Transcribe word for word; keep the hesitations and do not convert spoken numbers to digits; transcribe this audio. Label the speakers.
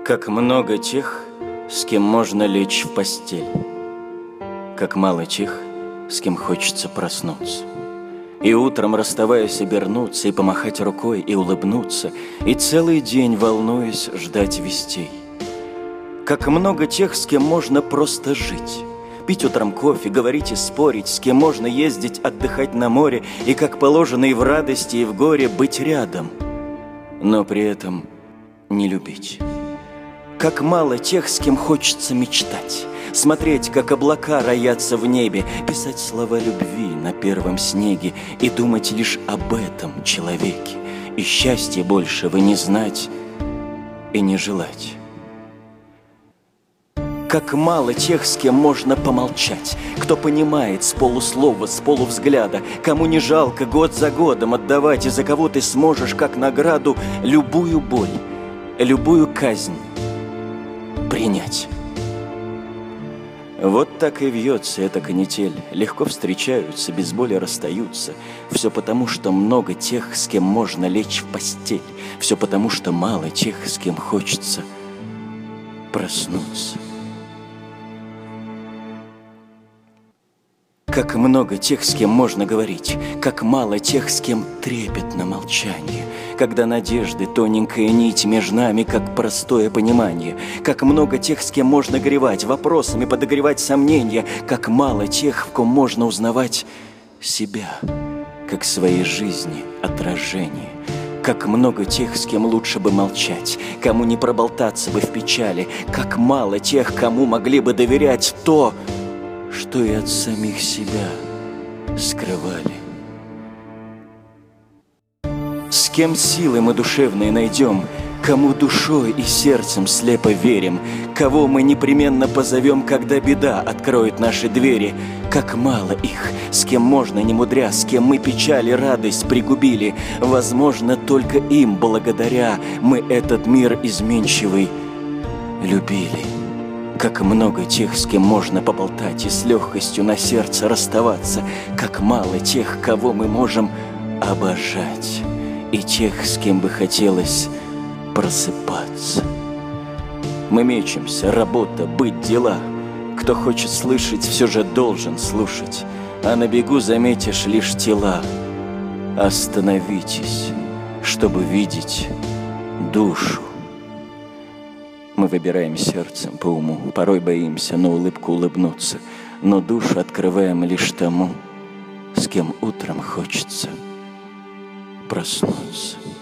Speaker 1: Как много тех, с кем можно лечь в постель, как мало тех, с кем хочется проснуться. И утром, расставаясь, обернуться, и помахать рукой, и улыбнуться, и целый день, волнуясь, ждать вестей. Как много тех, с кем можно просто жить, пить утром кофе, говорить и спорить, с кем можно ездить, отдыхать на море, и, как положено, и в радости, и в горе быть рядом, но при этом не любить. Как мало тех, с кем хочется мечтать, смотреть, как облака роятся в небе, писать слова любви на первом снеге и думать лишь об этом человеке, и счастья большего не знать и не желать. Как мало тех, с кем можно помолчать, кто понимает с полуслова, с полувзгляда, кому не жалко год за годом отдавать, и за кого ты сможешь, как награду, любую боль, любую казнь принять. Вот так и вьется эта канитель. Легко встречаются, без боли расстаются. Все потому, что много тех, с кем можно лечь в постель. Все потому, что мало тех, с кем хочется проснуться. Как много тех, с кем можно говорить, как мало тех, с кем трепетно молчание, когда надежды тоненькая нить между нами, как простое понимание, как много тех, с кем можно горевать, вопросами подогревать сомнения, как мало тех, в ком можно узнавать себя, как своей жизни отражение. Как много тех, с кем лучше бы молчать, кому не проболтаться бы в печали, как мало тех, кому могли бы доверять то, что и от самих себя скрывали. С кем силы мы душевные найдем, кому душой и сердцем слепо верим, кого мы непременно позовем, когда беда откроет наши двери. Как мало их, с кем можно, не мудря, с кем мы печаль и радость пригубили. Возможно, только им благодаря мы этот мир изменчивый любили. Как много тех, с кем можно поболтать и с легкостью на сердце расставаться, как мало тех, кого мы можем обожать, и тех, с кем бы хотелось просыпаться. Мы мечемся, работа, быть, дела. Кто хочет слышать, все же должен слушать, а на бегу заметишь лишь тела. Остановитесь, чтобы видеть душу. Мы выбираем сердцем по уму, порой боимся на улыбку улыбнуться, но душу открываем лишь тому, с кем утром хочется проснуться.